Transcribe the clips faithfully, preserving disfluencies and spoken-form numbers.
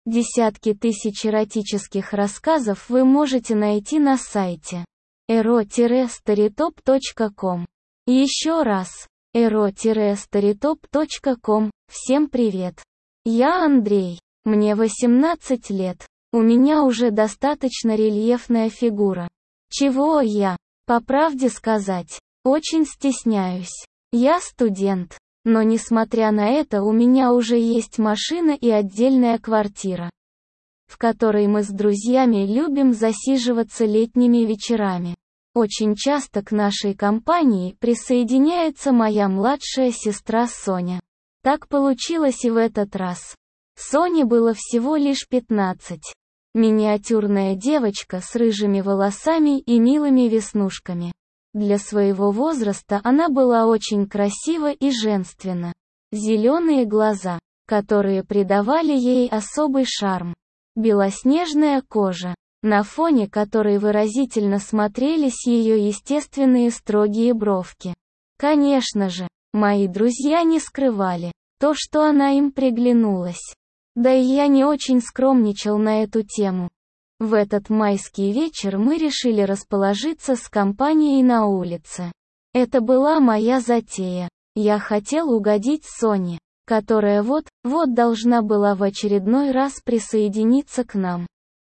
Десятки тысяч эротических рассказов вы можете найти на сайте эро старитоп точка ком. Еще раз, эро старитоп точка ком. Всем привет. Я Андрей. Мне восемнадцать лет. У меня уже достаточно рельефная фигура. Чего я, по правде сказать, очень стесняюсь. Я студент. Но несмотря на это у меня уже есть машина и отдельная квартира, в которой мы с друзьями любим засиживаться летними вечерами. Очень часто к нашей компании присоединяется моя младшая сестра Соня. Так получилось и в этот раз. Соне было всего лишь пятнадцать. Миниатюрная девочка с рыжими волосами и милыми веснушками. Для своего возраста она была очень красива и женственна. Зеленые глаза, которые придавали ей особый шарм. Белоснежная кожа, на фоне которой выразительно смотрелись ее естественные строгие бровки. Конечно же, мои друзья не скрывали то, что она им приглянулась. Да и я не очень скромничал на эту тему. В этот майский вечер мы решили расположиться с компанией на улице. Это была моя затея. Я хотел угодить Соне, которая вот-вот должна была в очередной раз присоединиться к нам.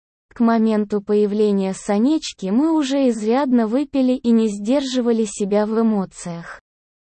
К моменту появления Сонечки мы уже изрядно выпили и не сдерживали себя в эмоциях.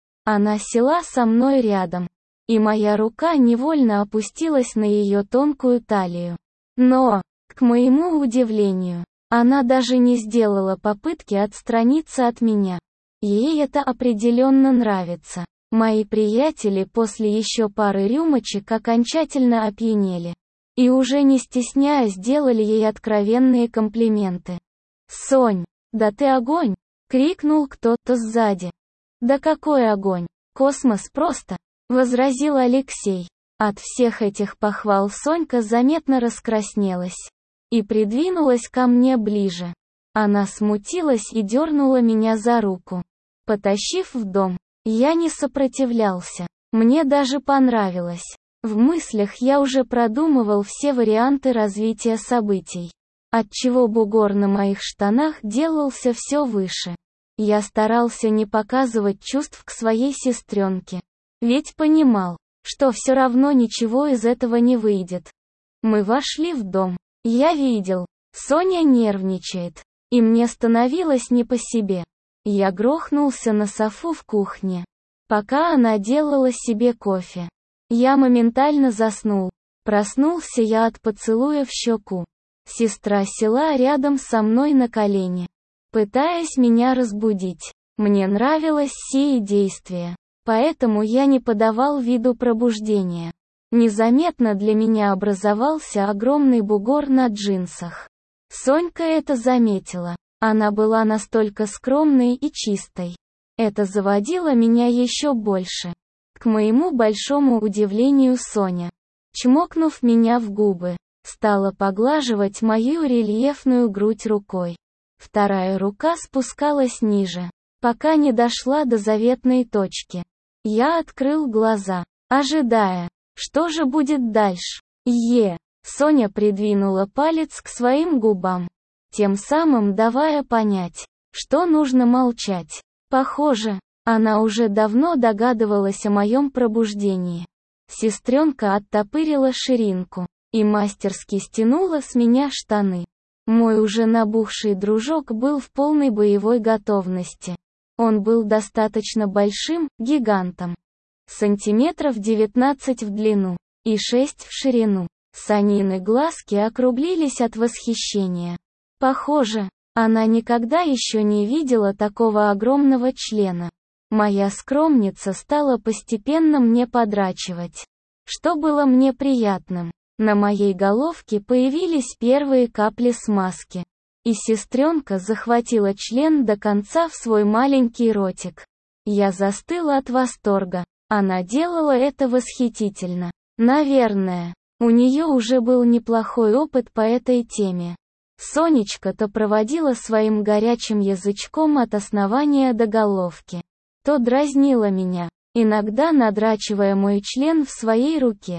Она села со мной рядом, и моя рука невольно опустилась на ее тонкую талию. Но, к моему удивлению, она даже не сделала попытки отстраниться от меня. Ей это определенно нравится. Мои приятели после еще пары рюмочек окончательно опьянели. И уже не стесняясь делали ей откровенные комплименты. «Сонь, да ты огонь!» — крикнул кто-то сзади. «Да какой огонь! Космос просто!» — возразил Алексей. От всех этих похвал Сонька заметно раскраснелась и придвинулась ко мне ближе. Она смутилась и дернула меня за руку, потащив в дом. Я не сопротивлялся. Мне даже понравилось. В мыслях я уже продумывал все варианты развития событий, отчего бугор на моих штанах делался все выше. Я старался не показывать чувств к своей сестренке, ведь понимал, что все равно ничего из этого не выйдет. Мы вошли в дом. Я видел, Соня нервничает, и мне становилось не по себе. Я грохнулся на софу в кухне, пока она делала себе кофе. Я моментально заснул. Проснулся я от поцелуя в щеку. Сестра села рядом со мной на колени, пытаясь меня разбудить. Мне нравилось сие действие, поэтому я не подавал виду пробуждения. Незаметно для меня образовался огромный бугор на джинсах. Сонька это заметила. Она была настолько скромной и чистой. Это заводило меня еще больше. К моему большому удивлению Соня, чмокнув меня в губы, стала поглаживать мою рельефную грудь рукой. Вторая рука спускалась ниже, пока не дошла до заветной точки. Я открыл глаза, ожидая, что же будет дальше. Е. Соня придвинула палец к своим губам, тем самым давая понять, что нужно молчать. Похоже, она уже давно догадывалась о моем пробуждении. Сестренка оттопырила ширинку и мастерски стянула с меня штаны. Мой уже набухший дружок был в полной боевой готовности. Он был достаточно большим, гигантом. Сантиметров девятнадцать в длину и шесть в ширину. Сонины глазки округлились от восхищения. Похоже, она никогда еще не видела такого огромного члена. Моя скромница стала постепенно мне подрачивать, что было мне приятным. На моей головке появились первые капли смазки, и сестренка захватила член до конца в свой маленький ротик. Я застыла от восторга. Она делала это восхитительно. Наверное, у нее уже был неплохой опыт по этой теме. Сонечка-то проводила своим горячим язычком от основания до головки, то дразнила меня, иногда надрачивая мой член в своей руке.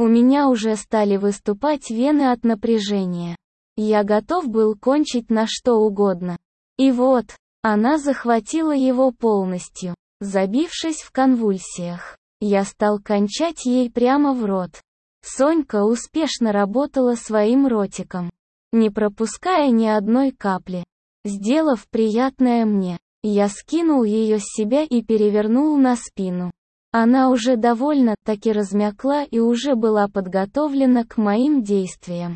У меня уже стали выступать вены от напряжения. Я готов был кончить на что угодно. И вот, она захватила его полностью, забившись в конвульсиях. Я стал кончать ей прямо в рот. Сонька успешно работала своим ротиком, не пропуская ни одной капли. Сделав приятное мне, я скинул ее с себя и перевернул на спину. Она уже довольно-таки размякла и уже была подготовлена к моим действиям.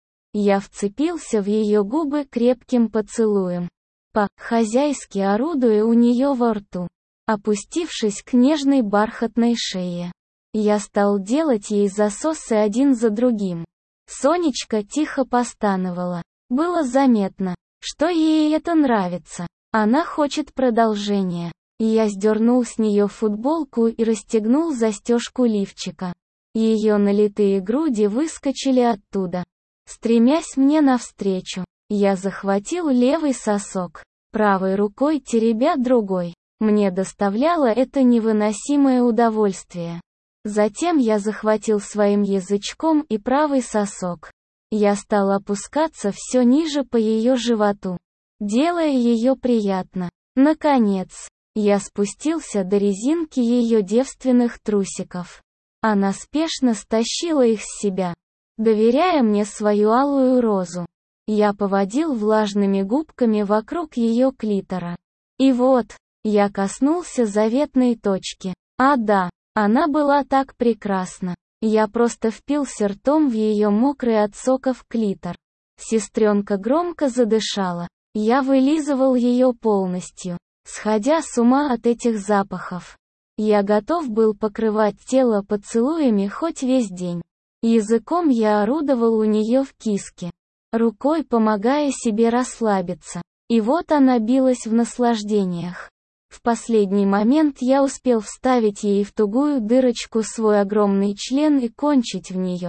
Я вцепился в ее губы крепким поцелуем, по-хозяйски орудуя у нее во рту. Опустившись к нежной бархатной шее, я стал делать ей засосы один за другим. Сонечка тихо постановала. Было заметно, что ей это нравится. Она хочет продолжения. Я сдернул с нее футболку и расстегнул застежку лифчика. Ее налитые груди выскочили оттуда, стремясь мне навстречу. Я захватил левый сосок, правой рукой теребя другой. Мне доставляло это невыносимое удовольствие. Затем я захватил своим язычком и правый сосок. Я стал опускаться все ниже по ее животу, делая ее приятно. Наконец, я спустился до резинки ее девственных трусиков. Она спешно стащила их с себя, доверяя мне свою алую розу. Я поводил влажными губками вокруг ее клитора. И вот, я коснулся заветной точки. А да, она была так прекрасна. Я просто впился ртом в ее мокрый от соков клитор. Сестренка громко задышала. Я вылизывал ее полностью, сходя с ума от этих запахов. Я готов был покрывать тело поцелуями хоть весь день. Языком я орудовал у нее в киске, рукой помогая себе расслабиться. И вот она билась в наслаждениях. В последний момент я успел вставить ей в тугую дырочку свой огромный член и кончить в нее.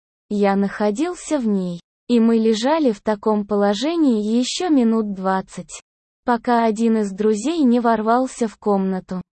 Я находился в ней, и мы лежали в таком положении еще минут двадцать, пока один из друзей не ворвался в комнату.